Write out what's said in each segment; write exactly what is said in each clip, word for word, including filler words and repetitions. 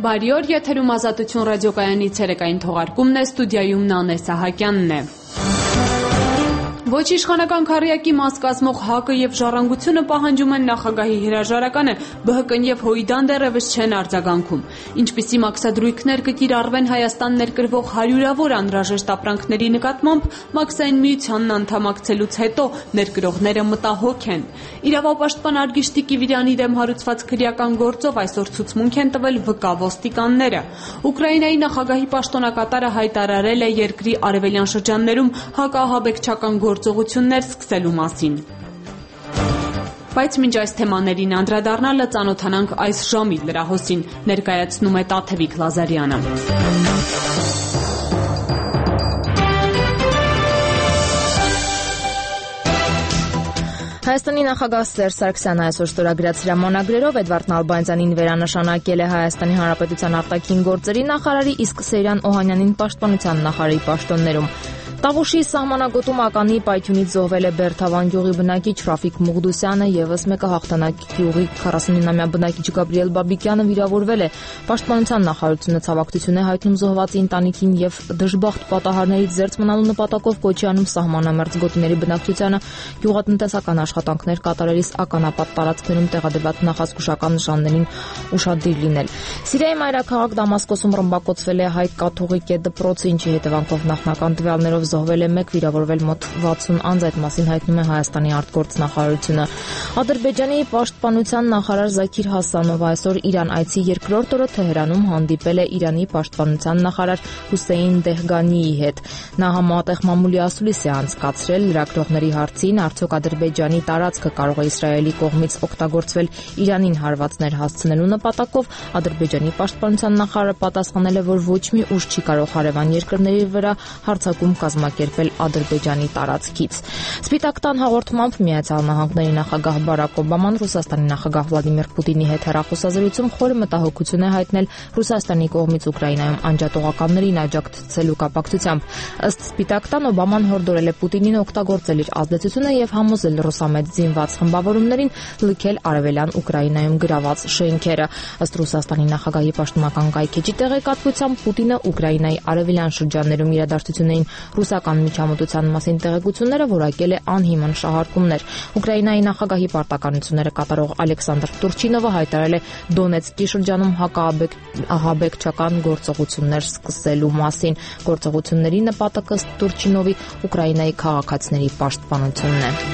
Բարի օր, եթերում Ազատություն ռադիոկայանի ցերեկային թողարկումն է, ստուդիայում Նանե Սահակյանն է։ Ոչ իշխանական քառյակի մաս կազմող ՀԱԿ-ը եւ Ժառանգությունը պահանջում են նախագահի հրաժարականը, Բ Հ Կ-ն եւ Հույդան դեռևս չեն արձագանքում։ Ինչպիսի մաքսադրույքներ կկիրառվեն Հայաստան ներկրվող հարյուրավոր անհրաժեշտ ապրանքների նկատմամբ, Մաքսային միությանն անդամակցելուց հետո ներկրողները մտահոգ են։ Իրավապաշտպան Արգիշտի Կիվիրյանի դեմ հարուցված քրեական գործով այսօր ցուցմունք են տվել վկա ոստիկանները։ Ուկրաինայի նախագահի պաշտոնակատարը հայտարարել է երկրի արևելյան շրջաններում հակաահաբեկչական գործողություններ սկսելու մասին։ Բայց մինչ այս թեմաներին անդրադառնալը ծանոթանանք այս ժամի լրահոսին, ներկայացնում է Տաթևիկ Լազարյանը։ Հայաստանի նախագահ Սերժ Սարգսյանը այսօր ստորագրած հրամանագրերով Էդվարդ Նալբանդյանին վերանշանակել է Հայաստանի Հանրապետության արտաքին գործերի նախարարի, իսկ Սեյրան Օհանյանին պաշտպանության նախարարի պաշտոններում։ Տավուշի սահմանագոտում ականի պայթյունից զոհվել է Բերթավան գյուղի բնակիչ Ռաֆիկ Մուղդուսյանը, եւս մեկը Հաղթանակ գյուղի քառասունինամյա բնակիչ Գաբրիել Բաբիկյանը վիրավորվել է։ Պաշտպանության նախարարությունը ցավակցություն է հայտնում զոհվածի ընտանիքին եւ դժբախտ պատահարներից զերծ մնալու նպատակով կոչի անում սահմանամերձ գոտիների բնակչությանը գյուղատնտեսական աշխատանքներ կատարելիս ականապատ տարածքներում տեղադրված նախազգուշական նշաններին ուշադիր լինել։ Սիրիայի մայրաքաղաք Դամասկոսում ռմբակոծվել է հայ կաթողիկ դպրոցը, ինչի հետևանքով նախնական տվյալներով զոհվել է մեկ, վիրավորվել մոտ վաթսուն անձ, այդ մասին հայտնում է Հայաստանի արտգործնախարարությունը։ Ադրբեջանի պաշտպանության նախարար Զաքիր Հասանովը այսօր Իրան այցի երկրորդ օրը Թեհրանում հանդիպել է Իրանի պաշտպանության նախարար Հուսեյն Դեհգանիի հետ։ Նա համատեղ մամուլի ասուլիս է անցկացրել լրագրողների հարցին, արդյոք Ադրբեջանի տարածքը կարող է Իսրայելի կողմից օգտագործվել Իրանին հարվածներ հասցնելու նպատակով։ Ադրբեջանի պաշտպանության նախարարը պատասխանել է, որ ոչ մի ուժ չի կարող հարևան երկրների վրա հարձակում կազմակերպել Ադրբեջանի տարածքից։ Սպիտակ տան հաղորդմամբ Միացյալ Նահանգների նախագահ Բարակ Օբաման Ռուսաստանի նախագահ Վլադիմիր Պուտինի հետ հեռախոսազրույցում խորը մտահոգություն է հայտնել Ռուսաստանի կողմից Ուկրաինայում անջատողականներին աջակցելու կապակցությամբ։ Ըստ Սպիտակ տան Օբաման հորդորել է Պուտինին օգտագործել իր ազդեցությունը եւ համոզել ռուսամետ զինված խմբավորումներին լքել արևելյան Ուկրաինայում գրաված շենքերը։ Ըստ Ռուսաստանի նախագահի պաշտոնական կայքէջի տեղեկատվությամբ Պուտինը Ուկրաինայի արևելյան շրջաններում իրադարձություններին ռուսական միջամտության մասին տեղեկությունները որակել է անհիմն շահարկումներ։ Ուկրաինայի նախագահի պարտականությունները կատարող Ալեքսանդր Տուրչինովը հայտարարել է Դոնեցկի շրջանում հակաահաբեկչական գործողություններ սկսելու մասին։ Գործողությունների նպատակը ըստ Տուրչինովի Ուկրաինայի քաղաքացիների պաշտպանությունն է։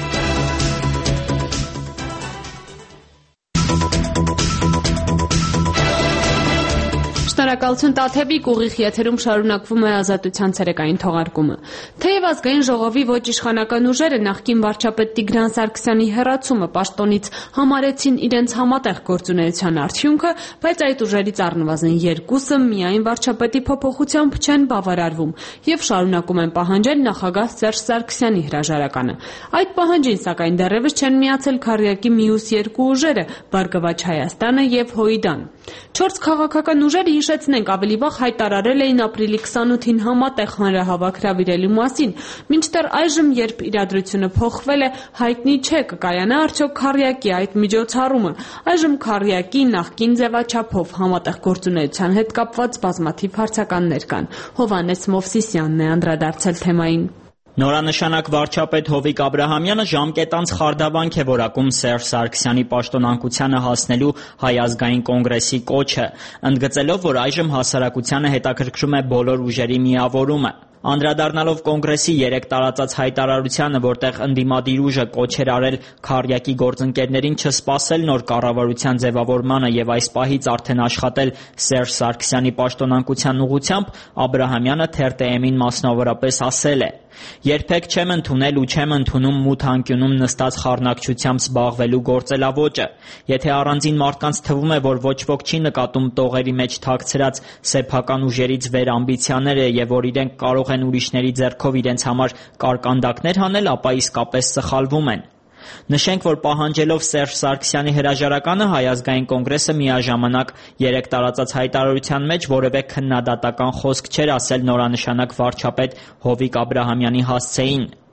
Շնորհակալություն Տաթևիկ, ուղիղ եթերում շարունակվում է Ազատության ցերեկային թողարկումը։ Թեև ազգային ժողովի ոչ իշխանական ուժերը նախկին վարչապետ Տիգրան Սարգսյանի հեռացումը պաշտոնից համարեցին իրենց համատեղ գործունեության արդյունքը, բայց այդ ուժերից առնվազն երկուսը միայն վարչապետի փոփոխությամբ չեն բավարարվում եւ շարունակում են պահանջել նախագահ Սերժ Սարգսյանի հրաժարականը։ Այդ պահանջին սակայն դեռևս չեն միացել քառյակի մյուս երկու ուժերը՝ Բարգավաճ Հայաստանը եւ Հույդան։ Չորս քաղաքական ուժերը, հիշեցնենք, ավելի վաղ հայտարարել էին ապրիլի քսանութին համատեղ հանրահավաք հրավիրելու մասին, մինչդեռ այժմ, երբ իրադրությունը փոխվել է, հայտնի չէ կկայանա արդյոք քառյակի այդ միջոցառումը։ Այժմ քառյակի նախկին ձևաչափով համատեղ գործունեության հետ կապված բազմաթիվ հարցականներ կան։ Հովհաննես Մովսիսյանն է անդրադարձել թեմային։ Նորանշանակ վարչապետ Հովիկ Աբրահամյանը ժամկետանց խարդավանք է որակում Սերժ Սարգսյանի պաշտոնանկությանը հասնելու Հայ ազգային կոնգրեսի կոչը, ընդգծելով, որ այժմ հասարակությանը հետաքրքրում է բոլոր ուժերի միավորումը։ Անդրադառնալով կոնգրեսի երեք տարածած հայտարարությանը, որտեղ ընդդիմադիր ուժը կոչ էր արել քառյակի գործընկերներին չսպասել նոր կառավարության ձևավորմանը եւ այս պահից արդեն աշխատել Սերժ Սարգսյանի պաշտոնանկության ուղղությամբ, Աբրահամյանը թերթ-ին մասնավորապես ասել է. «Երբեք չեմ ընդունել ու չեմ ընդունում մութ անկյունում նստած խառնակցությամբ զբաղվելու գործելավոճը։ Եթե առանձին մարդկանց թվում է, որ ոչ ոք չի նկատում տողերի մեջ թաքցրած սեփական ուժերից վեր ամբիցիաները եւ որ իրենք կարող են ուրիշների ձեռքով իրենց համար կարկանդակներ հանել, ապա իսկապես սխալվում են»։ Նշենք, որ պահանջելով Սերժ Սարգսյանի հրաժարականը Հայ ազգային կոնգրեսը միաժամանակ երեք տարածած հայտարարության մեջ որևէ քննադատական խոսք չէր ասել նորանշանակ վարչապետ Հովիկ Աբրահամյանի հասցեին։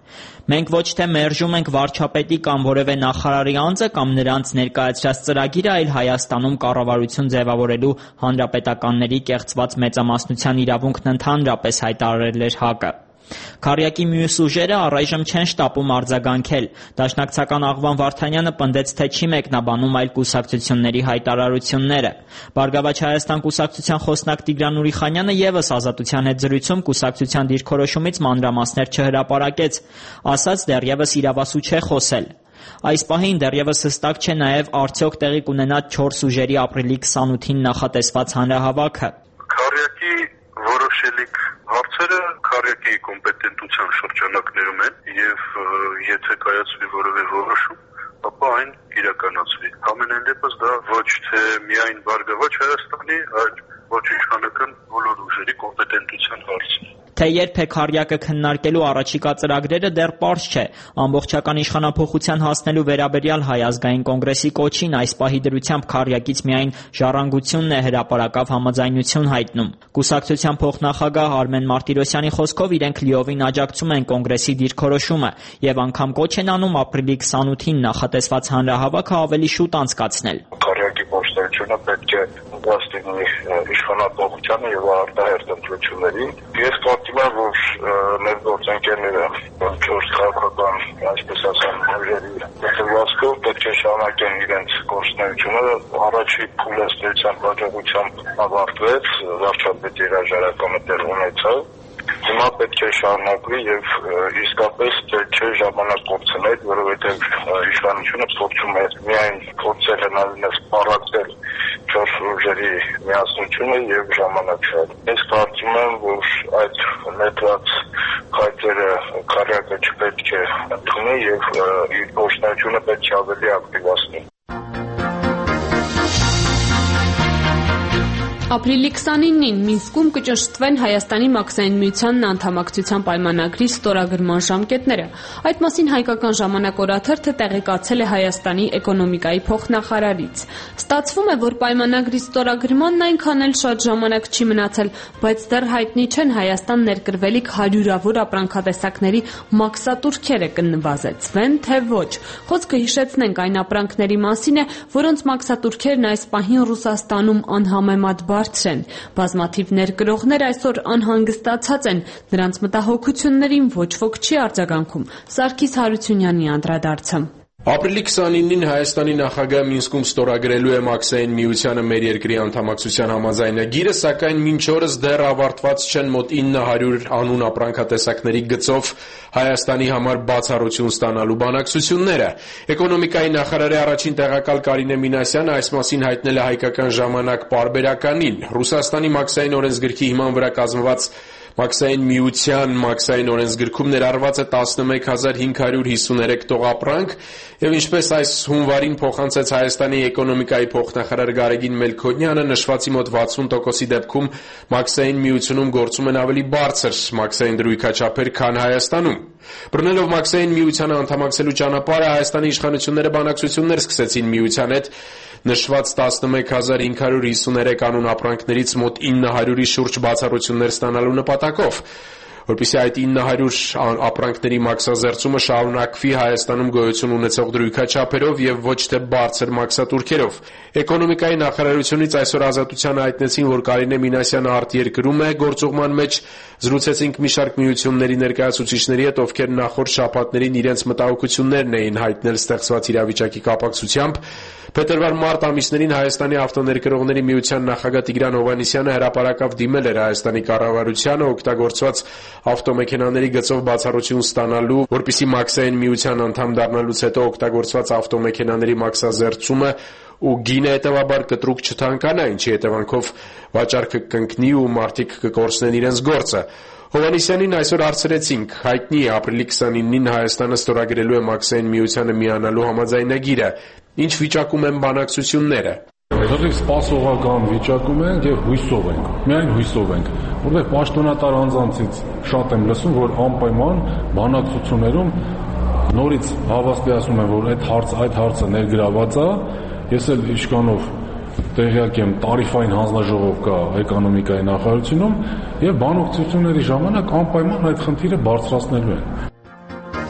Մենք ոչ թե մերժում ենք վարչապետի կամ որևէ նախարարի անձը կամ նրանց ներկայացրած ծրագիրը, այլ Հայաստանում կառավարություն ձևավորելու հանրապետականների կեղծված մեծամասնության իրավունքն ընդհանրապես հայտարարել էր ՀԱԿ-ը։ Քառյակի մյուս ուժերը առայժմ չեն շտապում արձագանքել։ Դաշնակցական Աղվան Վարդանյանը պնդեց, թե չի մեկնաբանում այլ կուսակցությունների հայտարարությունները։ Բարգավաճ Հայաստան կուսակցության խոսնակ Տիգրան Ուրիխանյանը ևս Ազատության հետ զրույցում կուսակցության դիրքորոշումից մանրամասներ չհրապարակեց, ասաց դեռևս իրավասու չէ խոսել։ Այս պահին դեռևս հստակ չէ նաև արդյոք տեղի կունենա չորս ուժերի ապրիլի քսանութին նախատեսված հանրահավաքը։ Քառյակի որոշելիք հարցերը քառյակի կոմպետենտության շրջանակներում են եւ եթե կայացվի որևէ որոշում, ապա այն իրականացվի։ Համենայն դեպս դա ոչ թե միայն Բարգավաճ Հայաստանի, այլ ոչ իշխանական բոլոր ուժերի կոմպետենտության հարցն է։ Թե երբ է քառյակը քննարկելու առաջիկա ծրագրերը դեռ պարզ չէ։ Ամբողջական իշխանափոխության հասնելու վերաբերյալ Հայ ազգային կոնգրեսի կոչին այս պահի դրությամբ քառյակից միայն ժառանգությունն է հրապարակավ համաձայնություն հայտնում։ Կուսակցության փոխնախագահ Արմեն Մարտիրոսյանի խոսքով իրենք լիովին աջակցում են կոնգրեսի դիրքորոշումը եւ անգամ կոչ են անում ապրիլի քսանութին նախատեսված հանրահավաքը ավելի շուտ անցկացնել։ Քառյակի պաշտպանությունը պետք է դաստինի իշխանափոխությանը եւ արտահերտ ընտրություններին։ Ես կարծում եմ, որ մեր գործընկերները չորս քաղաքական, այսպես ասեմ, ուժերի դեպքով պետք է շարունակեն իրենց գործունեությունը։ Առաջի փուլեստրության հաջողությամբ ավարտվեց, վարչապետի հրաժարականը տեղ ունեցավ։ Հիմա պետք է շարունակվի եւ իսկապես պետք է ժամանակ կորցնել, որովհետեւ իշխանությունը փորձում է միայն փորձել հնարավորինս պարակել չորս ուժերի միասնությունը եւ ժամանակը։ Ես կարծում եմ, որ այդ մետրած քայլերը քառյակը չպետք է ընդունի եւ իր գործունեությունը պետք է ավելի ակտիվացնի։ Ապրիլի քսանինին Մինսկում կճշտվեն Հայաստանի մաքսային միությանն անդամակցության պայմանագրի ստորագրման ժամկետները։ Այդ մասին հայկական ժամանակ օրաթերթը տեղեկացել է Հայաստանի էկոնոմիկայի փոխնախարարից։ Ստացվում է, որ պայմանագրի ստորագրմանն այնքան էլ շատ ժամանակ չի մնացել, բայց դեռ հայտնի չեն Հայաստան ներկրվելիք հարյուրավոր ապրանքատեսակների մաքսատուրքերը կնվազեցվեն, թե ոչ։ Խոսքը հիշեցնենք այն ապրանքների մասին է, որոնց մաքսատուրքերն այս պահին Ռուսաստանում անհամեմատ բարձր են։ Բազմաթիվ ներկրողներ այսօր անհանգստացած են, նրանց մտահոգություններին ոչ ոք չի արձագանքում։ Սարգիս Հարությունյանի անդրադարձը։ Ապրիլի քսանինին Հայաստանի նախագահը Մինսկում ստորագրելու է մաքսային միությանը մեր երկրի անդամակցության համաձայնագիրը, սակայն մինչ օրս դեռ ավարտված չեն մոտ ինը հարյուր անուն ապրանքատեսակների գծով Հայաստանի համար բացառություն ստանալու բանակցությունները։ Էկոնոմիկայի նախարարի առաջին տեղակալ Կարինե Մինասյանը այս մասին հայտնել է հայկական ժամանակ պարբերականին։ Ռուսաստանի մաքսային օրենսգրքի հիման վրա կազմված Մաքսային միության մաքսային օրենսգրքում ներառված է տասնմեկ հազար հինգ հարյուր հիսուներեք տողապրանք եւ ինչպես այս հունվարին փոխանցեց Հայաստանի էկոնոմիկայի փոխնախարար Գարեգին Մելքոնյանը, նշվածի մոտ վաթսուն տոկոսի դեպքում մաքսային միությունում գործում են ավելի բարձր մաքսային դրույքաչափեր, քան Հայաստանում։ Բռնելով մաքսային միությանը անդամակցելու ճանապարհը Հայաստանի իշխանությունները բանակցություններ սկսեցին միության հետ նշված տասնմեկ հազար հինգ հարյուր հիսուներեք անուն ապրանքներից մոտ ինը հարյուրի շուրջ բացառություններ ստանալու նպատակով, որպեսզի այդ ինը հարյուր ապրանքների մաքսազերծումը շարունակվի Հայաստանում գոյություն ունեցող դրույքաչափերով եւ ոչ թե բարձր մաքսատուրքերով։ Էկոնոմիկայի նախարարությունից այսօր Ազատությանը հայտնեցին, որ Կարինե Մինասյանը արտերկրում է գործուղման մեջ։ Զրուցեցինք մի շարք միությունների ներկայացուցիչների հետ, ովքեր նախորդ շաբաթներին իրենց մտահոգություններն էին հայտնել ստեղծված իրավիճակի կապակցությամբ։ Փետրվար-մարտ ամիսներին Հայաստանի ավտոներկրողների միության նախագահ Տիգրան Հովհաննիսյանը հրապարակավ դիմել էր Հայաստանի կառավարությանը օգտագործված ավտոմեքենաների գծով բացառություն ստանալու, որպեսզի մաքսային միության անդամ դառնալուց հետո օգտագործված ավտոմեքենաների մաքսազերծումը ու գինը հետևաբար կտրուկ չթանկանա, ինչի հետևանքով վաճառքը կընկնի ու մարդիկ կկորցնեն իրենց գործը։ Հովհաննիսյանին այսօր հարցրեցինք, հայտնի է ապրիլի քսանինին Հայաստանը ստորագրելու է մաքսային միությանը միանալու համաձայնագիրը, ինչ վիճակում են բանակցությունները։ Դեռ սպասողական վիճակում ենք եւ հույսով ենք, միայն հույսով ենք, որովհետեւ պաշտոնատար անձանցից շատ եմ լսում, որ անպայման բանակցություններում նորից հավաստիացնում են, որ այդ հարց այդ հարցը ներգրաված է։ Ես էլ իշխանով տեղյակ եմ, տարիֆային հանձնաժողով կա էկոնոմիկայի նախարարությունում եւ բանակցությունների ժամանակ անպայման այդ խնդիրը բարձրացնելու են։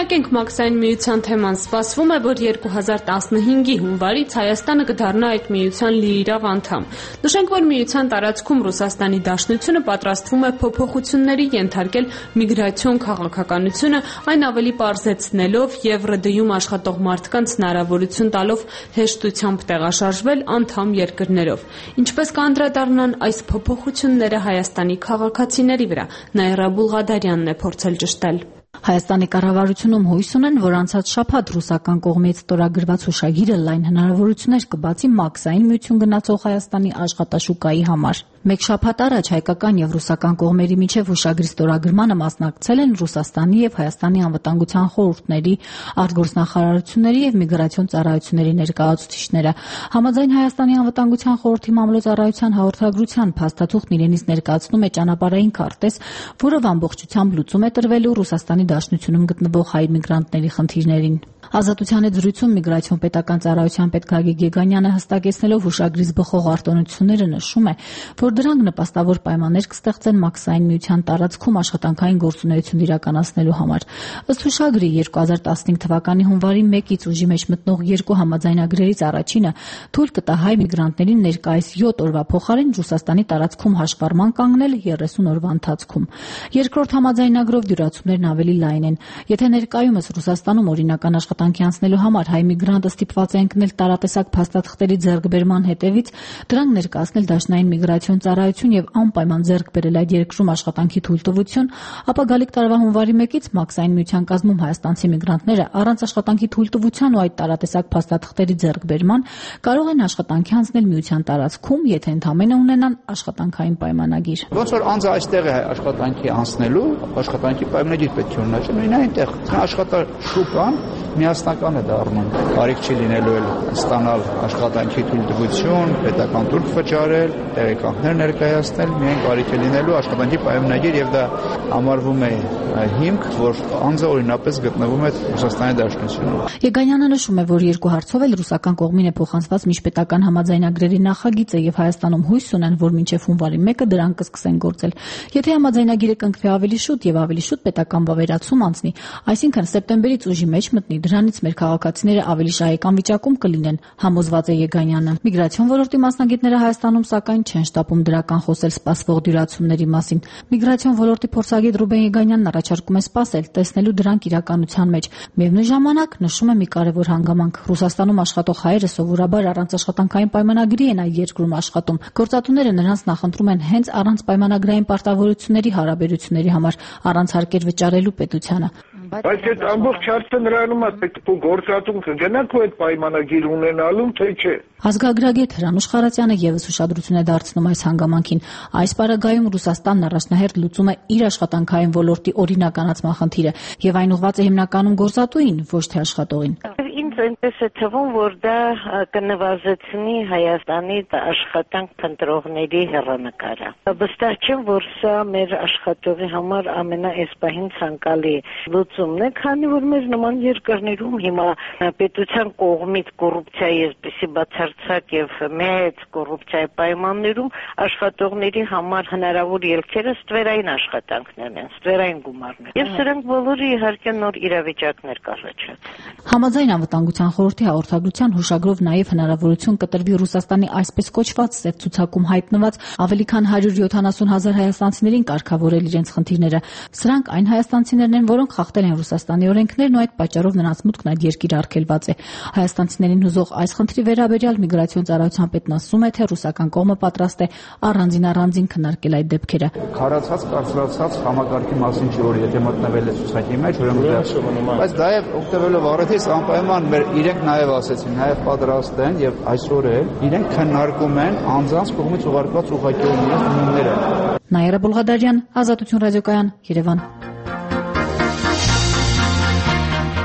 Շարունակենք Մաքսային միության թեման։ Սպասվում է, որ երկու հազար տասնհինգի հունվարից Հայաստանը կդառնա այդ միության լիիրավ անդամ։ Նշենք, որ միության տարածքում Ռուսաստանի Դաշնությունը պատրաստվում է փոփոխությունների ենթարկել միգրացիոն քաղաքականությունը, այն ավելի պարզեցնելով եւ ՌԴ-ում աշխատող մարդկանց հնարավորություն տալով հեշտությամբ տեղաշարժվել անդամ երկրներով։ Ինչպես կանդրադառնան այս փոփոխությունները Հայաստանի քաղաքացիների վրա, Նաիրա Բուլղադարյանն է փորձել ճշտել։ Հայաստանի կառավարությունում հույս ունեն, որ անցած շաբաթ ռուսական կողմից ստորագրված հուշագիրը լայն հնարավորություններ կբացի Մաքսային միություն գնացող Հայաստանի աշխատաշուկայի համար։ Մեկ շաբաթ առաջ հայկական եւ ռուսական կողմերի միջև հուշագրի ստորագրմանը մասնակցել են Ռուսաստանի եւ Հայաստանի անվտանգության խորհուրդների, արտգործնախարարությունների եւ միգրացիոն ծառայությունների ներկայացուցիչները։ Համաձայն Հայաստանի անվտանգության խորհրդի մամլոյցարայության հաղորդագրության փաստաթուղթն իրենից ներկայացնում է ճանապարհային քարտեզ, որով ամբողջությամբ լուծում է տրվելու Ռուսաստանի Դաշնությունում գտնվող հայ միգրանտների խնդիրներին։ Ազատության հետ զրույցում միգրացիոն պետական ծառայության պետ Գագիկ Գեգանյանը հստակեցնելով հուշագրից բխող արտոնությունները նշում է, որ դրանք նպաստավոր պայմաններ կստեղծեն Մաքսային միության տարածքում աշխատանքային գործունեություն իրականացնելու համար։ Ըստ հուշագրի երկու հազար տասնհինգ թվականի հունվարի մեկից ուժի մեջ մտնող երկու համաձայնագրերից առաջինը թույլ կտա հայ միգրանտներին ներկայիս յոթ օրվա փոխարեն Ռուսաստանի տարածքում հաշվառման կանգնել երեսուն օրվա ընթացքում։ Երկրորդ համաձայնագրով դյուրացումներն ավելի լայն են։ Եթե ներկայումս Ռուսաստանում օրինական աշխատանքի անցնելու համար հայ միգրանտը ստիպված է ընկնել տարատեսակ փաստաթղթերի ձեռքբերման հետևից, դրանք ներկայացնել դաշնային միգրացիոն ծառայություն եւ անպայման ձեռք բերել այդ երկրում աշխատանքի թույլտվություն, ապա գալիք տարվա հունվարի մեկից Մաքսային միության կազմում հայաստանցի միգրանտները առանց աշխատանքի թույլտվության ու այդ տարատեսակ փաստաթղթերի ձեռքբերման կարող են աշխատանքի անցնել միության տարածքում, եթե ընդամենը ունենան աշխատանքային պայմանագիր։ Ոնց որ անձը այստեղ է աշխատանքի անցնելու, աշխատանքի պայմանագիր պետք է ունենա, նույն այնտեղ աշխատաշուկան միասնական է դառնում։ Կարիք չի լինելու էլ ստանալ աշխատանքի թույլտվություն, պետական տուրք վճարել, տեղեկանքներ ներկայացնել, միայն կարիք է լինելու աշխատանքի պայմանագիր եւ դա համարվում է հիմք, որ անձը օրինապես գտնվում է Ռուսաստանի Դաշնությունում։ Եգանյանը նշում է, որ երկու հարցով էլ ռուսական կողմին է փոխանցված միջպետական համաձայնագրերի նախագիծը եւ Հայաստանում հույս ունեն, որ մինչեւ հունվարի մեկը դրանք կսկսեն գործել։ Եթե համաձայնագիրը կնքվի ավելի շուտ եւ ավելի շուտ պետական վավերացում անցնի, այսինքն սեպտեմբերից ուժի մեջ մտնի, դրանից մեր քաղաքացիները ավելի շահեկան վիճակում կլինեն, համոզված է Եգանյանը։ Միգրացիոն ոլորտի մասնագետները Հայաստանում սակայն չեն շտապում դրական խոսել սպասվող դյուրացումների մասին։ Միգրացիոն ոլորտի փորձագետ Ռուբեն Եգանյանն առաջարկում է սպասել, տեսնելու դրանք իրականության մեջ։ Միևնույն ժամանակ նշում է մի կարևոր հանգամանք. Ռուսաստանում աշխատող հայերը սովորաբար առանց աշխատանքային պայմանագրի են այդ երկրում աշխատում։ Գործատուները նրանց նախընտրում են հենց առանց պայմանագրային պարտավորությունների հարաբերությունների համար, առանց հարկեր վճարելու պետությանը։ Բայց այդ ամբողջ հարցը նրանում է, թե գործատուն կգնաք ու այդ պայմանագիր ունենալու, թե չէ։ Ազգագրագետ Հրանուշ Խարատյանը եւս ուշադրություն է դարձնում այս հանգամանքին։ Այս պարագայում Ռուսաստանն առաջնահերթ լուծում է իր աշխատանքային ոլորտի օրինականացման խնդիրը եւ այն ուղղված է հիմնականում գործատուին, ոչ թե աշխատողին։ Ինձ այնպես է թվում, որ դա կնվազեցնի Հայաստանի աշխատանք փնտրողների հեռանկարը։ Վստահ չեմ, որ սա մեր աշխատողի համար ամենաեսպահին ցանկալի լուծումն է, քանի որ մեր նման երկրներում հիմա պետության կողմից կոռուպցիայի այսպիսի բացարձակ եւ մեծ կոռուպցիայի պայմաններում աշխատողների համար հնարավոր ելքերը ստվերային աշխատանքներն են, ստվերային գումարներ։ Եվ սրանք բոլորը իհարկե նոր իրավիճակներ կառաջացնեն։ Համաձայն անվտանգության խորհրդի հաղորդագրության հուշագրով նաև հնարավորություն կտրվի Ռուսաստանի այսպես կոչված սև ցուցակում հայտնված ավելի քան հարյուր յոթանասուն հազար հայաստանցիներին կարգավորել իրենց խնդիրները։ Սրանք այն հայաստանցիներն են, որոնք խախտել են Ռուսաստանի օրենքներն ու այդ պատճառով նրանց մուտքն այդ երկիր արգելված է։ Հայաստանցիներին հուզող այս խնդրի վերաբերյալ միգրացիոն ծառայության պետն ասում է, թե ռուսական կողմը պատրաստ է առանձին առանձին քննարկել այդ դեպքերը։ Քարացած, կարծրացած համակարգի մասին չի, որ եթե մտնել է ցուցակի մեջ, ուրեմն բայց դա է օգտվելով առիթից անպայման մեր իրենք նաև ասեցին, նաև պատրաստ են եւ այսօր էլ իրենք քննարկում են անձանց կողմից ուղարկված ուղղակիությունները։ Նաիրա Բուլղադարյան, Ազատություն ռադիոկայան, Երևան։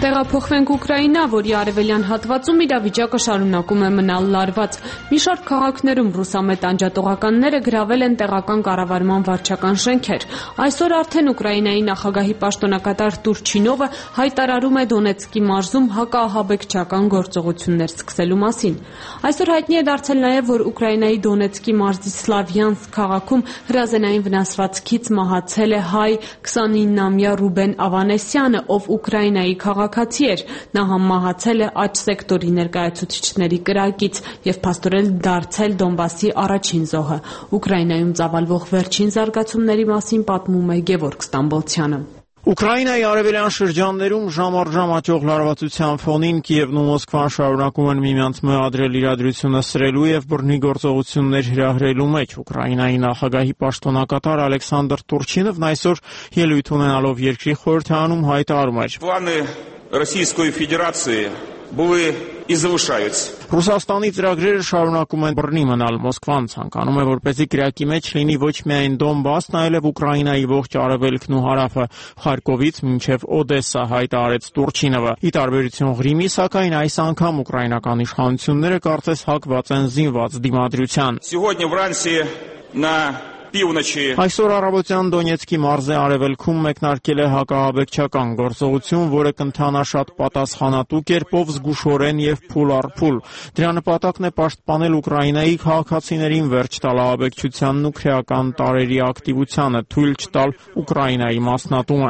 Տեղափոխվենք Ուկրաինա, որի արևելյան հատվածում իրավիճակը շարունակում է մնալ լարված։ Մի շարք քաղաքներում ռուսամետ անջատողականները գրավել են տեղական կառավարման վարչական շենքեր։ Այսօր արդեն Ուկրաինայի նախագահի պաշտոնակատար Տուրչինովը հայտարարում է Դոնեցկի մարզում հակաահաբեկչական գործողություններ սկսելու մասին։ Այսօր հայտնի է դարձել նաև, որ Ուկրաինայի Դոնեցկի մարզի Սլավյանսկ քաղաքում հրազենային վնասվածքից մահացել է հայ քսանինամյա Ռուբեն Ավանեսյանը, ով Ուկրաինայի քաղաքացի էր։ Նա համահացել է աջ սեկտորի ներկայացուցիչների կրակից եւ փաստորեն դարձել Դոնբասի առաջին զոհը։ Ուկրաինայում ծավալվող վերջին զարգացումների մասին պատմում է Գևորգ Ստամբոլցյանը։ Ուկրաինայի արևելյան շրջաններում ժամ առ ժամ աճող լարվածության ֆոնին Կիևն ու Մոսկվան շարունակում են միմյանց մեղադրել իրադրությունը սրելու եւ բռնի գործողություններ հրահրելու մեջ։ Ուկրաինայի նախագահի պաշտոնակատար Ալեքսանդր Տուրչինովն այսօր ելույթ ունենալով երկրի խորհրդարանում հայտարարում էր. Планы Российской Федерации были и завышаются. Ռուսաստանի ծրագրերը շարունակում են բռնի մնալ։ Մոսկվան ցանկանում է, որպեսզի կրակի մեջ լինի ոչ միայն Դոնբասն, այլև Ուկրաինայի ողջ արևելքն ու հարավը, Խարկովից մինչև Օդեսա, հայտարարեց Տուրչինովը։ Ի տարբերություն Ղրիմի, սակայն այս անգամ ուկրաինական իշխանությունները կարծես հակված են զինված դիմադրության։ Сегодня в Рансе на Այսօր առավոտյան Դոնեցկի մարզի արևելքում մեկնարկել է հակաահաբեկչական գործողություն, որը կընթանա շատ պատասխանատու կերպով, զգուշորեն եւ փուլ առ փուլ։ Դրա նպատակն է պաշտպանել Ուկրաինայի քաղաքացիներին, վերջ տալ ահաբեկչությանն ու քրեական տարրերի ակտիվությանը, թույլ չտալ Ուկրաինայի մասնատումը։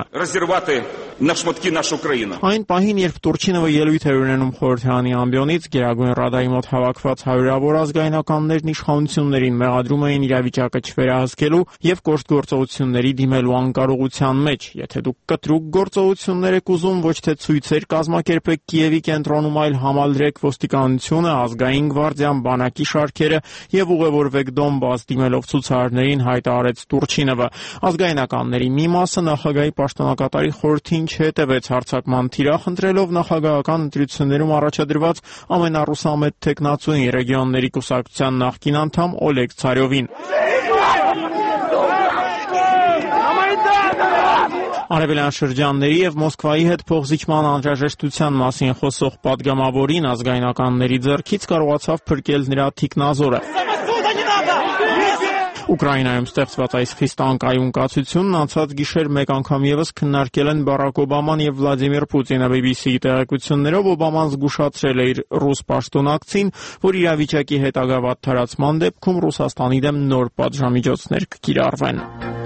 Այն պահին, երբ Տուրչինովը ելույթ էր ունենում խորհրդարանի ամբիոնից, Գերագույն ռադայի մոտ հավաքված հարյուրավոր ազգայնականներն իշխանություններին մեղադրում էին իրավիճակը չվերահսկելու եւ կոշտ գործողությունների դիմելու անկարողության մեջ։ Եթե դուք կտրուկ գործողություններ եք ուզում, ոչ թե ցույցեր կազմակերպեք Կիևի կենտրոնում, այլ համալրեք ոստիկանությունը, ազգային գվարդիան, բանակի շարքերը եւ ուղևորվեք Դոնբաս դիմելով ցուցարարներին, հայտարարեց Տուրչինովը։ Ազգայնականների մի մասը նախագահի պաշտոնակատարի խորհրդին չհետևեց հարձակման թիրախ, ընտրելով նախագահական ընտրություններում առաջադրված ամենառուսամետ թեկնածուին, ռեգիոնների կուսակցության նախկին անդամ Օլեգ Ցարյովին։ Արևելյան շրջանների եւ Մոսկվայի հետ փոխզիջման անհրաժեշտության մասին խոսող պատգամավորին ազգայնականների ձեռքից կարողացավ փրկել նրա թիկնազորը։ Ուկրաինայում ստեղծված այս խիստ անկայուն կացությունն անցած գիշեր մեկ անգամ եւս քննարկել են Բարակ Օբաման եւ Վլադիմիր Պուտինը։ բի բի սի-ի տեղեկություններով Օբաման զգուշացրել է իր ռուս պաշտոնակցին, որ իրավիճակի հետագա վատթարացման դեպքում Ռուսաստանի դեմ նոր պատժամիջոցներ կկիրառվեն։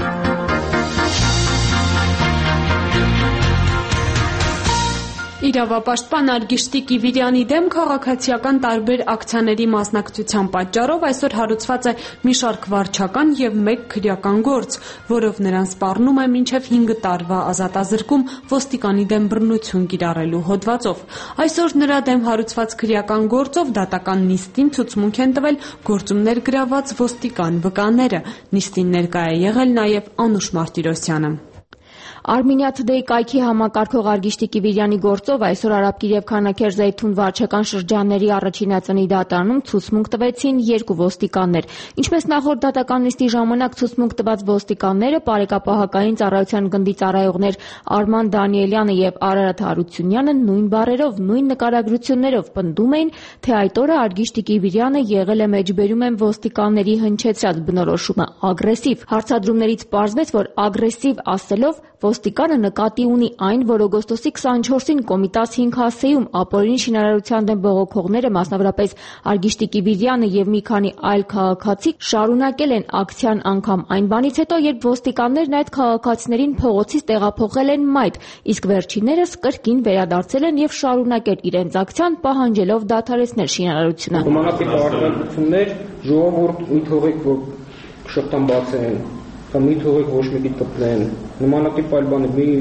Իրավապաշտպան Արգիշտի Կիվիրյանի դեմ քաղաքացիական տարբեր ակցիաների մասնակցության պատճառով այսօր հարուցված է մի շարք վարչական եւ մեկ քրեական գործ, որով նրան սպառնում է մինչեւ հինգ տարվա ազատազրկում ոստիկանի դեմ բռնություն կիրառելու հոդվածով։ Այսօր նրա դեմ հարուցված քրեական գործով դատական նիստին ցուցմունք են տվել գործումներ գրաված ոստիկան վկաները։ Նիստին ներկա է եղել նաեւ Անուշ Մարտիրոսյանը։ Armenia Today կայքի համակարգող Արգիշտի Կիվիրյանի գործով այսօր Արաբկիր եւ Քանաքեր Զեյթուն վարչական շրջանների առաջինածնի դատարանում ցուցմունք տվեցին երկու ոստիկաններ։ Ինչպես նախորդ դատական նիստի ժամանակ ցուցմունք տված ոստիկանները Պարեկապահակային ծառայության գնդի ծառայողներ Արման Դանիելյանը եւ Արարատ Հարությունյանը նույն բառերով, նույն նկարագրություններով պնդում էին, թե այդ օրը Արգիշտի Կիվիրյանը եղել է մեջբերում են ոստիկանների հնչեցրած բնորոշումը ագրեսիվ։ Հարցադրումներից պարզվեց, որ ագրեսիվ ասելով ոստիկանը նկատի ունի այն, որ օգոստոսի քսանչորսին Կոմիտաս հինգ հասեում ապօրինի շինարարության դեմ բողոքողները, մասնավորապես Արգիշտի Կիվիրյանը եւ մի քանի այլ քաղաքացի, շարունակել են ակցիան անգամ այն բանից հետո, երբ ոստիկաններն այդ քաղաքացիներին փողոցից տեղափոխել են մայթ, իսկ վերջիններս կրկին վերադարձել են եւ շարունակել իրենց ակցիան, պահանջելով դադարեցնել շինարարությունը։ Կոմունալական արտադրություններ, ժողովուրդ ու թողեք, որ շփտան բացեն կամ մի թողեք ոչ մեկի կպնեն, նմանատիպ այլ բանը մի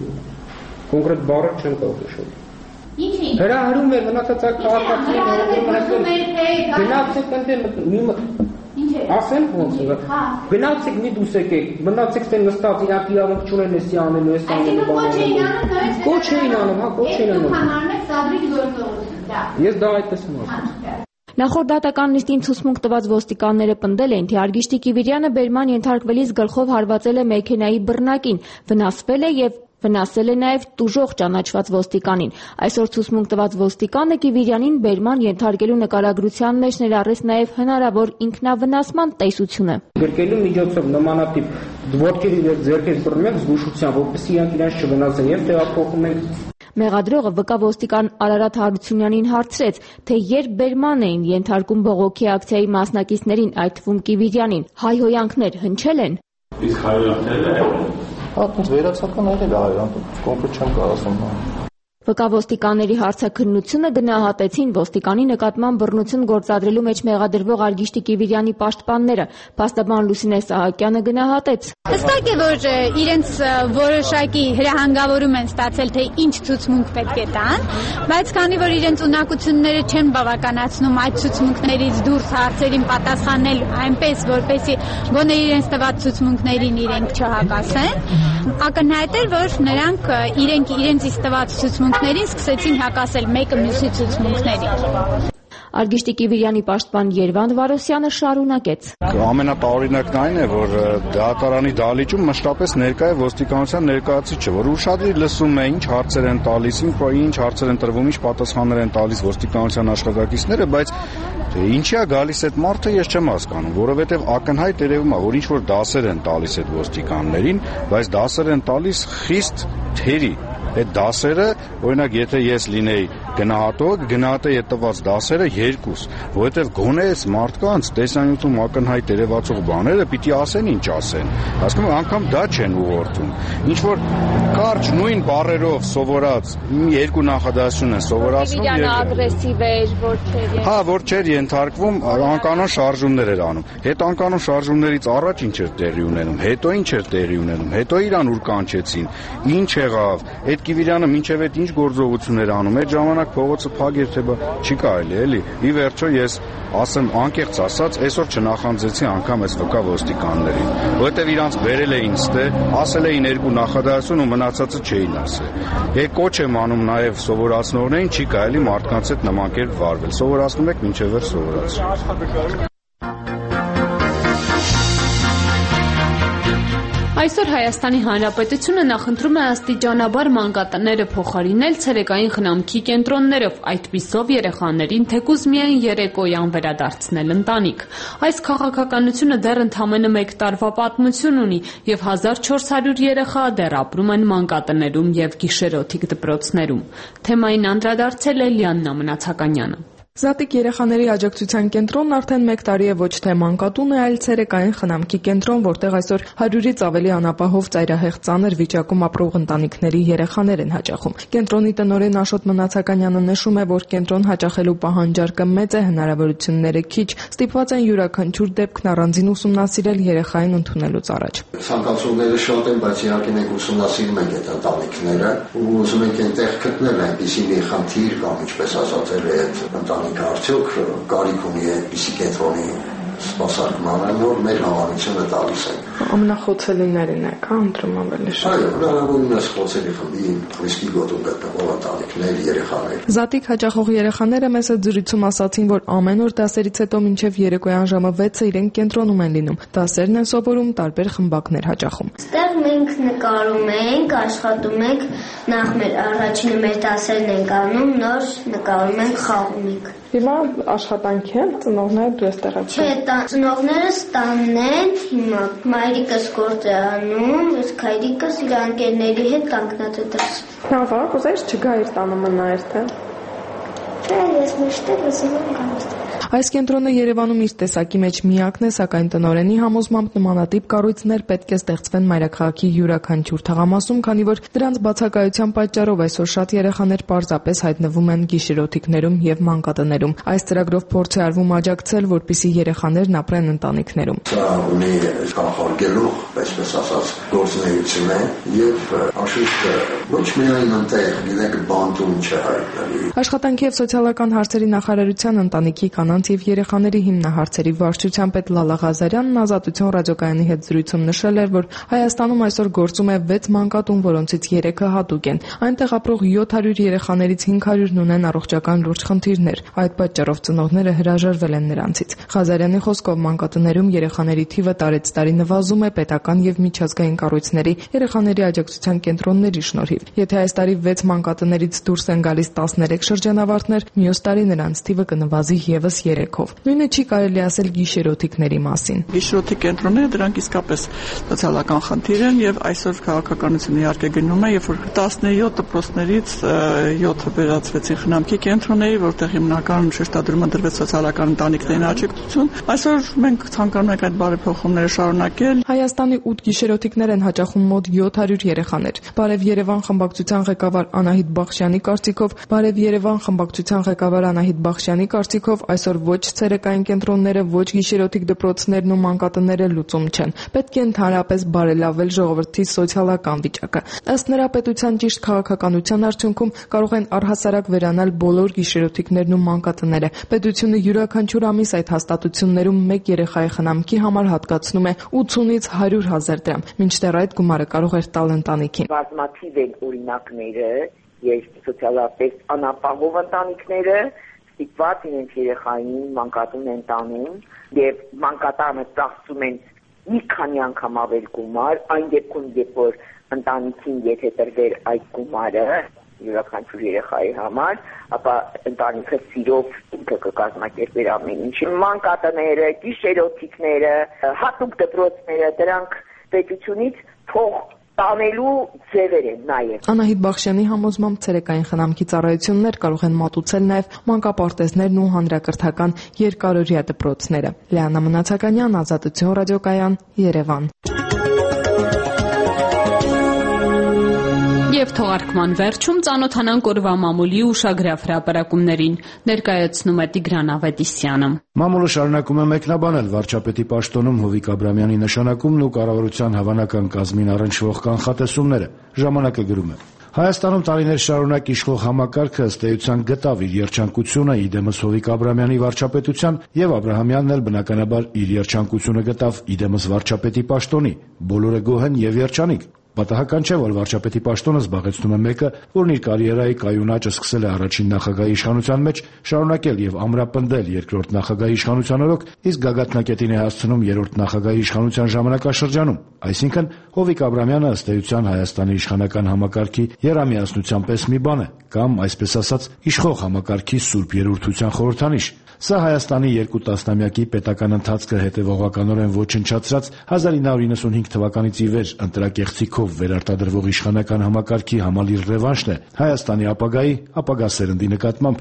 կոնկրետ բառը չեմ կարող նշել։ Ինչի՞։ Հրահրում էր մնացած քաղաքացիներին հրահրում էր, գնացեք ընդ մի ասեմ ոնց է։ Գնացեք մի դուս եկեք, մնացեք ստեն նստած իրանք իրավունք չունեն էսի անելու, էս անելու բանը։ Կոչ էին անում, հա, կոչ էին անում։ Հանարներ սադրիկ գործողություն։ Ես դա այդպես եմ ասում։ Նախորդ դատական նիստին ցուցմունք տված ոստիկանները պնդել էին, թե Արգիշտի Կիվիրյանը բերման ենթարկվելիս գլխով հարվածել է մեքենայի բռնակին, վնասվել է եւ Վնասել է նաև տուժող ճանաչված ոստիկանին։ Այսօր ցուցմունք տված ոստիկանը Կիվիրյանին բերման ենթարկելու նկարագրության մեջ ներառեց նաև հնարավոր ինքնավնասման տեսությունը։ Գրկելու միջոցով նմանատիպ ոտքերի ձեռքից բռնում ենք զգուշությամբ, որպեսզի իրանք իրենց չվնասեն եւ տեղափոխում ենք։ Մեղադրողը վկա ոստիկան Արարատ Հարությունյանին հարցրեց, թե երբ բերման էին ենթարկում բողոքի ակցիայի մասնակիցներին, այդ թվում Կիվիրյանին, հայհոյանքներ հնչել են։ Իսկ հայհոյանքները Հա, վերացական եղել է հայհոյանք, կոնկրետ չեմ կարող ասեմ։ Վկա ոստիկանների հարցաքննությունը գնահատեցին ոստիկանի նկատմամբ բռնություն գործադրելու մեջ մեղադրվող Արգիշտի Կիվիրյանի պաշտպանները։ Փաստաբան Լուսինե Սահակյանը գնահատեց. Հստակ է, որ իրենց որոշակի հրահանգավորում են ստացել, թե ինչ ցուցմունք պետք է տան, բայց քանի որ իրենց ունակությունները չեն բավականացնում այդ ցուցմունքներից դուրս հարցերին պատասխանել այնպես, որպեսզի գոնե իրենց տված ցուցմունքներին իրենք չհակասեն, ակնհայտ էր, որ նրանք իրենք իրենց իսկ տված ցուցմունք ներին սկսեցին հակասել մեկը մյուսի ցուցմունքներին։ Արգիշտի Կիվիրյանի պաշտպան Երվանդ Վարոսյանը շարունակեց. Ամենատարօրինակն այն է, որ դատարանի դահլիճում մշտապես ներկա է ոստիկանության ներկայացուցիչը, որ ուշադիր լսում է, ինչ հարցեր են տալիս, ինչ հարցեր են տրվում, ինչ պատասխաններ են տալիս ոստիկանության աշխատակիցները, բայց ինչի է գալիս այդ մարդը, ես չեմ հասկանում, որովհետև ակնհայտ երևում է, որ ինչ որ դասեր են տալիս այդ ոստիկաններին, բայց դասեր են տալիս խիստ թերի։ Այդ դասերը, օրինակ, եթե ես լինեի գնահատող, գնահատեի այդ տված դասերը երկուս, որովհետև գոնե այս մարդկանց տեսանյութում ակնհայտ երևացող բաները պիտի ասեն, ինչ ասեն։ Հասկանում եք, անգամ դա չեն ուղղորդում։ Ինչ որ կարճ նույն բառերով սովորած երկու նախադասություն են սովորացնում եւ ագրեսիվ էր, որ չէր։ Հա, որ չէր ենթարկվում, անկանոն շարժումներ էր անում։ Հետ անկանոն շարժումներից առաջ ինչ էր տեղի ունենում, հետո ինչ էր տեղի ունենում, հետո իրան ուր կանչեցին, ինչ եղավ, այդ Կիվիրյանը մինչև այդ ինչ գործողություն էր անում, այդ ժամանակ փողոցը փակ էր, թե բա չի կարելի, էլի։ Ի վերջո ես ասեմ անկեղծ ասած, այսօր չնախանձեցի անգամ այս վկա ոստիկաններին, որովհետև իրանց բերել էին ստե, ասել էին երկու նախադասություն ու մնացածը չէին ասել։ Եկ կոչ եմ անում նաև սովորացնողներին, չի կարելի մարդկանց հետ նման կերպ վարվել։ Սովորացնում եք մինչև վեր սովորացրու։ Այսօր Հայաստանի Հանրապետությունը նախընտրում է աստիճանաբար մանկատները փոխարինել ցերեկային խնամքի կենտրոններով, այդպիսով երեխաներին թեկուզ միայն երեկոյան վերադարձնել ընտանիք։ Այս քաղաքականությունը դեռ ընդամենը մեկ տարվա պատմություն ունի եւ հազար չորս հարյուր երեխա դեռ ապրում են մանկատներում եւ գիշերօթիկ դպրոցներում։ Թեմային անդրադարձել է Լիաննա Մնացականյանը։ Զատիկ երեխաների աջակցության կենտրոնն արդեն մեկ տարի է ոչ թե մանկատուն է, այլ ցերեկային խնամքի կենտրոն, որտեղ այսօր հարյուրից ավելի անապահով ծայրահեղ ծանր վիճակում ապրող ընտանիքների երեխաներ են հաճախում։ Կենտրոնի տնօրեն Աշոտ Մնացականյանը նշում է, որ կենտրոն հաճախելու պահանջարկը մեծ է, հնարավորությունները քիչ, ստիպված են յուրաքանչյուր դեպքն առանձին ուսումնասիրել երեխային ընդունելուց առաջ։ Ցանկացողները շատ են, բայց իհարկե մենք ուսումնասիրում ենք այդ ընտանիքները ու ուզում ենք այնտեղ գտնել այնպիսի մի խնդիր կամ ինչպես ասացել է այդ արդյոք կարիք ունի այդպիսի կենտրոնի սպասարկմանը, որ մեր հավանությունը տալիս են։ Ամենախոցելիներին եք, հա, ընտրում ավելի շատ։ Այո, հնարավորինս խոցելի խմբի ռիսկի գոտում գտնվող ընտանիքներ, երեխաներ։ Զատիկ հաճախող երեխաները մեզ այդ զրույցում ասացին, որ ամեն օր դասերից հետո մինչև երեկոյան ժամը վեցը իրենք կենտրոնում են լինում։ Դասերն են սովորում, տարբեր խմբակներ հաճախում։ Այստեղ մենք նկարում ենք, աշխատում ենք, նախ մեր առաջինը մեր դասերն ենք անում, նոր նկարում ենք, խաղում ենք։ Հիմա աշխատանք են, ծնողները դու ես տեղացել։ Չէ, ծնողներս տանն են, հիմա մայրիկս գործ է անում, իսկ հայրիկս իր ընկերների հետ կանգնած է դրսում։ Հա, ուզես չգայիր տանը մնայր, թե։ Չէ, ես միշտ ուզում եմ գալ։ Այս կենտրոնը Երևանում իր տեսակի մեջ միակն է, սակայն տնօրենի համոզմամբ նմանատիպ կառույցներ պետք է ստեղծվեն մայրաքաղաքի յուրաքանչյուր թաղամասում, քանի որ դրանց բացակայության պատճառով այսօր շատ երեխաներ պարզապես հայտնվում են գիշերօթիկներում եւ մանկատներում։ Այս ծրագրով փորձ է արվում աջակցել, որպիսի երեխաներն ապրեն ընտանիքներում։ Սա ունի կանխարգելող, այսպես ասած, գործունեություն է եւ անշուշտ ոչ միայն այնտեղ գիտեք բանտում չէ հայտնի։ Աշխատանքի եւ սոցիալական հարցերի նախարարության ընտանիքի կանանց եւ երեխաների հիմնահարցերի վարչության պետ Լալա Ղազարյանն Ազատություն ռադիոկայանի հետ զրույցում նշել էր, որ Հայաստանում այսօր գործում է վեց մանկատուն, որոնցից երեքը հատուկ են։ Այնտեղ ապրող յոթ հարյուր երեխաներից հինգ հարյուրն ունեն առողջական լուրջ խնդիրներ։ Այդ պատճառով ծնողները հրաժարվել են նրանցից։ Ղազարյանի խոսքով մանկատներում երեխաների թիվը տարեց տարի նվազում է պետական եւ միջազգային կառույցների երեխաների աջակցության կենտրոնների շնորհիվ։ Եթե այս տարի վեց մանկատներից դուրս են գալիս տասներեք շրջանավարտներ, մյուս տարի նրանց թիվը կնվազի եւս երեքով։ Նույնը չի կարելի ասել գիշերօթիկների մասին։ Գիշերօթիկ կենտրոնները դրանք իսկապես սոցիալական խնդիր են եւ այսօր քաղաքականությունը իհարկե գնում է, երբ որ տասնյոթ դպրոցներից յոթը վերածվեցին խնամքի կենտրոնների, որտեղ հիմնական շեշտադրումը դրվեց սոցիալական ընտանիքներին աջակցություն։ Այսօր մենք ցանկանում ենք այդ բարեփոխումները շարունակել։ Հայաստանի ութ գիշերօթիկներ են հաճախում մոտ յոթ հարյուր երեխաներ։ Բարև Երևան խմբակցության ղեկավար Անահիտ Բախշյանի կարծիքով, Բարև Երևան խմբակցության ղեկավար Անահիտ Բախշյանի կարծիքով այսօր ոչ ցերեկային կենտրոնները, ոչ գիշերօթիկ դպրոցներն ու մանկատները լուծում չեն։ Պետք է ընդհանրապես բարելավել ժողովրդի սոցիալական վիճակը։ Ըստ նրա, պետության ճիշտ քաղաքականության արդյունքում կարող են առհասարակ վերանալ բոլոր գիշերօթիկներն ու մանկատները։ Պետությունը յուրաքանչյուր ամիս այդ հաստատություններում մեկ երեխայի խնամքի համար հատկացնում է ութունից հարյուր հազար դրամ, մինչդեռ այդ գումարը կարող էր տալ ընտանիքին։ Բազմաթիվ են օրինակները, երբ սոցիալապես անապահով ընտանիքները ստիպված իրենց երեխային մանկատուն են տանում եւ մանկատանը ծախսում են մի քանի անգամ ավել գումար, այն դեպքում, երբ որ ընտանիքին եթե տրվեր այդ գումարը յուրաքանչյուր երեխայի համար, ապա ընտանիքը սիրով ինքը կկազմակերպեր ամեն ինչ։ Մանկատները, գիշերօթիկները, հատուկ դպրոցները, դրանք պետությունից թող տանելու ձևեր են նաև։ Անահիտ Բախշյանի համոզմամբ ցերեկային խնամքի ծառայություններ կարող են մատուցել նաև մանկապարտեզներն ու հանրակրթական երկարօրյա դպրոցները։ Լեանա Մնացականյան, Ազատություն ռադիոկայան, Երևան։ Եվ թողարկման վերջում ծանոթանանք օրվա մամուլի ուշագրավ հրապարակումներին, ներկայացնում է Տիգրան Ավետիսյանը։ Մամուլը շարունակում է մեկնաբանել վարչապետի պաշտոնում Հովիկ Աբրամյանի նշանակումն ու կառավարության հավանական կազմին առնչվող կանխատեսումները։ Ժամանակը գրում է. Հայաստանում տարիներ շարունակ իշխող համակարգը ըստ էության գտավ իր երջանկությունը իդեմս Հովիկ Աբրամյանի վարչապետության եւ Աբրահամյանն էլ բնականաբար իր երջանկությունը գտավ իդեմս վարչապետի պաշտոնի։ Բոլորը գոհ են եւ երջանիկ։ Պատահական չէ, որ վարչապետի պաշտոնը զբաղեցնում է մեկը, որն իր կարիերայի կայուն աճը սկսել է առաջին նախագահի իշխանության մեջ, շարունակել եւ ամրապնդել երկրորդ նախագահի իշխանության օրոք, իսկ գագաթնակետին է հասցնում երրորդ նախագահի իշխանության ժամանակաշրջանում։ Այսինքն Հովիկ Աբրամյանը ըստ էության Հայաստանի իշխանական համակարգի եռամիասնության պես մի բան է, կամ այսպես ասած, իշխող համակարգի սուրբ երրորդության խորհրդանիշ։ Սա Հայաստանի երկու տասնամյակի պետական ընթացքը հետևողականորեն ոչնչացրած հազար ինը հարյուր իննսունհինգ թվականից ի վեր ընտրակեղծիքով վերարտադրվող իշխանական համակարգի համալիր ռևանշն է Հայաստանի ապագայի, ապագա սերնդի նկատմամբ։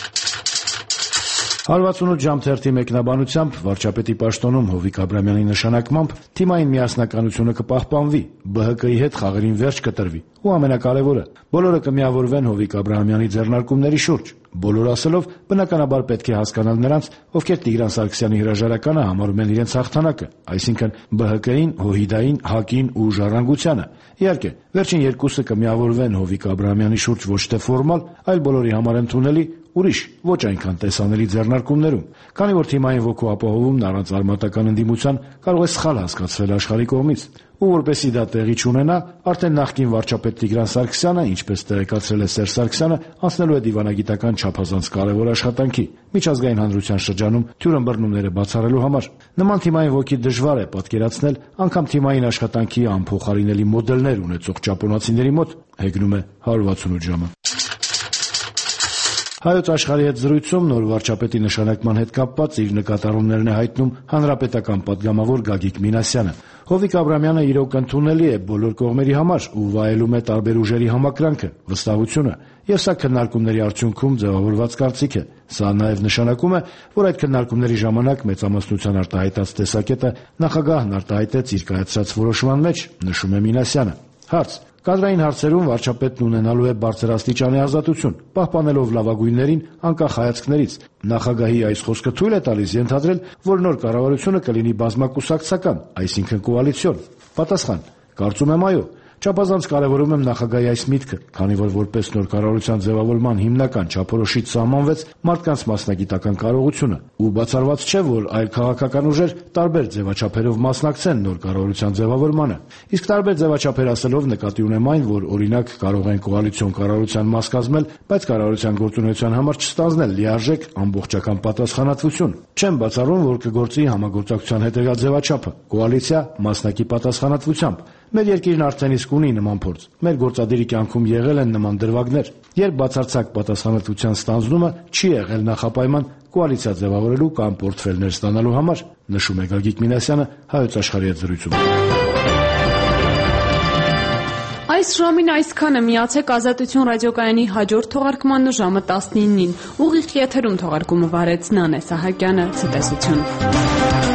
հարվածունոց ժամ թերթի մեկնաբանությամբ վարչապետի պաշտոնում Հովիկ Աբրամյանի նշանակմամբ թիմային միասնականությունը կպահպանվի, Բ Հ Կ-ի հետ խաղերին վերջ կտրվի ու ամենակարևորը, բոլորը կմիավորվեն Հովիկ Աբրահամյանի ձեռնարկումների շուրջ։ Բոլոր ասելով, բնականաբար պետք է հասկանալ նրանց, ովքեր Տիգրան Սարգսյանի հրաժարականը համարում են իրենց հաղթանակը, այսինքն Բ Հ Կ-ին, ՀՅԴ-ին, ՀԱԿ-ին ու Ժառանգությանը։ Իհարկե, վերջին երկուսը կմիավորվեն Հովիկ Աբրահամյանի շուրջ ոչ թե ֆորմալ, այլ բոլորի համար ընդունելի ուրիշ, ոչ այնքան տեսանելի ձեռնարկումներում, քանի որ թիմային ոգու ապահովումն առանց արմատական ընդդիմության կարող է սխալ հասկացվել աշխարհի կողմից։ Ու որպեսզի դա տեղի չունենա, արդեն նախկին վարչապետ Տիգրան Սարգսյանը, ինչպես տեղեկացրել է Սերժ Սարգսյանը, անցնելու է դիվանագիտական չափազանց կարևոր աշխատանքի միջազգային հանրության շրջանում թյուրըմբռնումները բացառելու համար։ Նման թիմային ոգի դժվար է պատկերացնել անգամ թիմային աշխատանքի անփոխարինելի մոդելներ ունեցող ճապոնացիների մոտ, հեգնում է հարյուր վաթսունութ ժամը։ Հայոց աշխարհի հետ զրույցում նոր վարչապետի նշանակման հետ կապված իր նկատառումներն է հայտնում հանրապետական պատգամավոր Գագիկ Մինասյանը։ Հովիկ Աբրամյանը իրոք ընդունելի է բոլոր կողմերի համար ու վայելում է տարբեր ուժերի համակրանքը, վստահությունը, եւ սա քննարկումների արդյունքում ձևավորված կարծիք է։ Սա նաեւ նշանակում է, որ այդ քննարկումների ժամանակ մեծամասնության արտահայտած տեսակետը նախագահն արտահայտեց իր կայացրած որոշման մեջ, նշում է Մինասյանը։ Հարց. Կադրային հարցերում վարչապետն ունենալու է բարձրաստիճանի ազատություն, պահպանելով լավագույններին անկախ հայացքներից։ Նախագահի այս խոսքը թույլ է տալիս ենթադրել, որ նոր կառավարությունը կլինի բազմակուսակցական, այսինքն կոալիցիոն։ Պատասխան. Կարծում եմ այո։ Չափազանց կարևորում եմ նախագահի այս միտքը, քանի որ որպես նոր կառավարության ձևավորման հիմնական չափորոշիչ սահմանվեց մարդկանց մասնագիտական կարողությունը, ու բացառված չէ, որ այլ քաղաքական ուժեր տարբեր ձևաչափերով մասնակցեն նոր կառավարության ձևավորմանը։ Իսկ տարբեր ձևաչափեր ասելով նկատի ունեմ այն, որ օրինակ կարող են կոալիցիոն կառավարության մաս կազմել, բայց կառավարության գործունեության համար չստանձնել լիարժեք ամբողջական պատասխանատվություն։ Չեմ բացառում, որ կգործի համագործակցության հետևյալ ձևաչափը՝ կոալիցիա մասնակի պատասխանատվությամբ։ Մեր երկիրն արդեն իսկ ունի նման փորձ։ Մեր գործադիրի կյանքում եղել են նման դրվագներ, երբ բացարձակ պատասխանատվության ստանձնումը չի եղել նախապայման կոալիցիա ձևավորելու կամ պորտֆելներ ստանալու համար, նշում է Գագիկ Մինասյանը Հայոց աշխարհի հետ զրույցում։ Այս ժամին այսքանը, միացեք Ազատություն ռադիոկայանի հաջորդ թողարկմանն ու ժամը տասնինին։ Ուղիղ եթերում թողարկումը վարեց Նանե Սահակյանը, ցտեսություն։